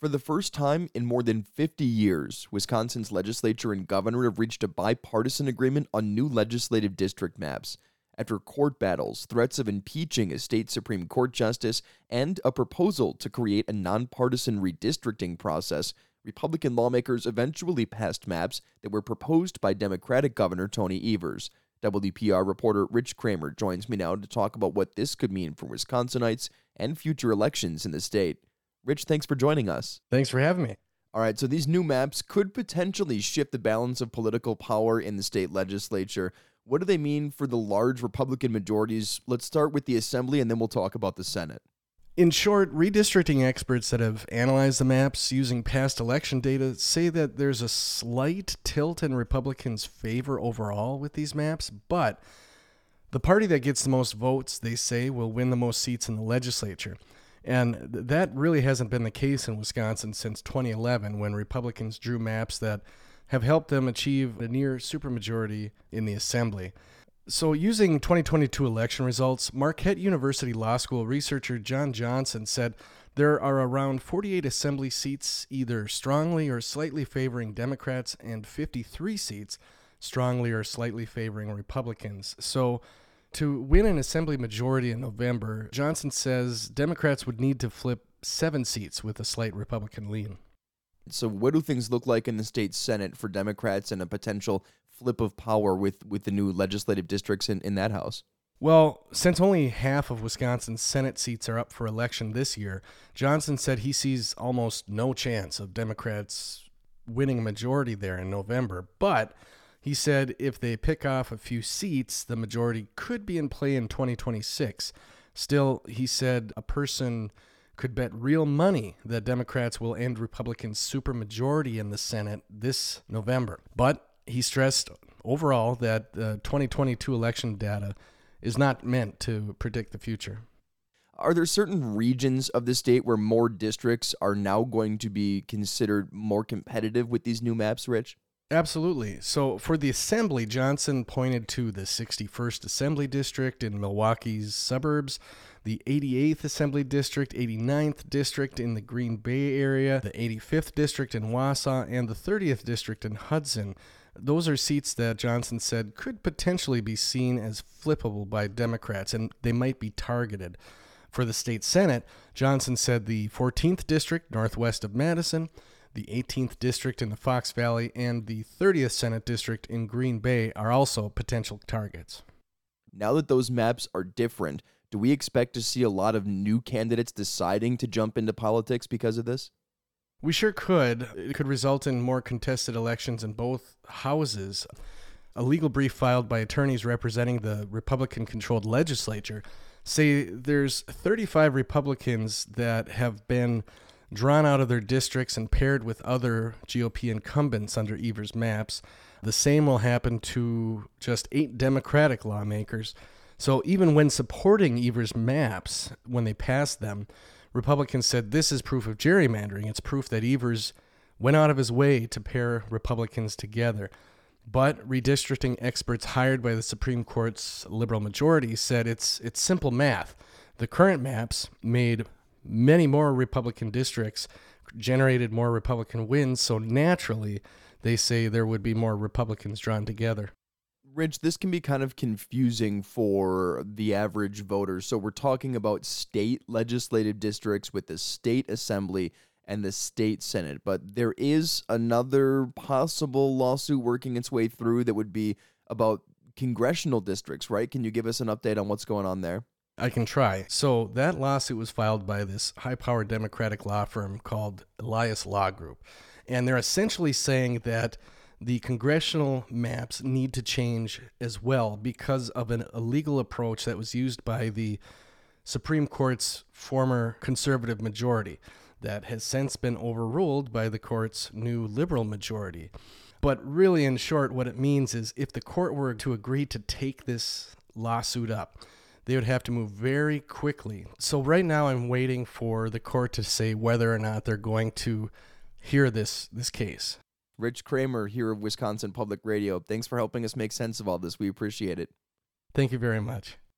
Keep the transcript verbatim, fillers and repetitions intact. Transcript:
For the first time in more than fifty years, Wisconsin's legislature and governor have reached a bipartisan agreement on new legislative district maps. After court battles, threats of impeaching a state Supreme Court justice, and a proposal to create a nonpartisan redistricting process, Republican lawmakers eventually passed maps that were proposed by Democratic Governor Tony Evers. W P R reporter Rich Kramer joins me now to talk about what this could mean for Wisconsinites and future elections in the state. Rich, thanks for joining us. Thanks for having me. All right, so these new maps could potentially shift the balance of political power in the state legislature. What do they mean for the large Republican majorities? Let's start with the Assembly, and then we'll talk about the Senate. In short, redistricting experts that have analyzed the maps using past election data say that there's a slight tilt in Republicans' favor overall with these maps, but the party that gets the most votes, they say, will win the most seats in the legislature. And th- that really hasn't been the case in Wisconsin since twenty eleven, when Republicans drew maps that have helped them achieve a near supermajority in the Assembly. So using twenty twenty-two election results, Marquette University Law School researcher John Johnson said there are around forty-eight Assembly seats either strongly or slightly favoring Democrats and fifty-three seats strongly or slightly favoring Republicans. So to win an Assembly majority in November, Johnson says Democrats would need to flip seven seats with a slight Republican lean. So what do things look like in the state Senate for Democrats and a potential flip of power with, with the new legislative districts in, in that house? Well, since only half of Wisconsin's Senate seats are up for election this year, Johnson said he sees almost no chance of Democrats winning a majority there in November. But he said if they pick off a few seats, the majority could be in play in twenty twenty-six. Still, he said a person could bet real money that Democrats will end Republicans' supermajority in the Senate this November. But he stressed overall that the twenty twenty-two election data is not meant to predict the future. Are there certain regions of the state where more districts are now going to be considered more competitive with these new maps, Rich? Absolutely. So for the Assembly, Johnson pointed to the sixty-first Assembly District in Milwaukee's suburbs, the eighty-eighth Assembly District, eighty-ninth District in the Green Bay area, the eighty-fifth District in Wausau, and the thirtieth District in Hudson. Those are seats that Johnson said could potentially be seen as flippable by Democrats, and they might be targeted. For the state Senate, Johnson said the fourteenth District northwest of Madison, the eighteenth District in the Fox Valley, and the thirtieth Senate District in Green Bay are also potential targets. Now that those maps are different, do we expect to see a lot of new candidates deciding to jump into politics because of this? We sure could. It could result in more contested elections in both houses. A legal brief filed by attorneys representing the Republican-controlled legislature say there's thirty-five Republicans that have been drawn out of their districts and paired with other G O P incumbents under Evers' maps. The same will happen to just eight Democratic lawmakers. So even when supporting Evers' maps, when they passed them, Republicans said this is proof of gerrymandering. It's proof that Evers went out of his way to pair Republicans together. But redistricting experts hired by the Supreme Court's liberal majority said it's it's simple math. The current maps made many more Republican districts, generated more Republican wins, so naturally they say there would be more Republicans drawn together. Rich, this can be kind of confusing for the average voter. So we're talking about state legislative districts with the state assembly and the state senate, but there is another possible lawsuit working its way through that would be about congressional districts, right? Can you give us an update on what's going on there? I can try. So that lawsuit was filed by this high-powered Democratic law firm called Elias Law Group. And they're essentially saying that the congressional maps need to change as well because of an illegal approach that was used by the Supreme Court's former conservative majority that has since been overruled by the court's new liberal majority. But really, in short, what it means is if the court were to agree to take this lawsuit up, they would have to move very quickly. So right now I'm waiting for the court to say whether or not they're going to hear this this case. Rich Kramer here of Wisconsin Public Radio. Thanks for helping us make sense of all this. We appreciate it. Thank you very much.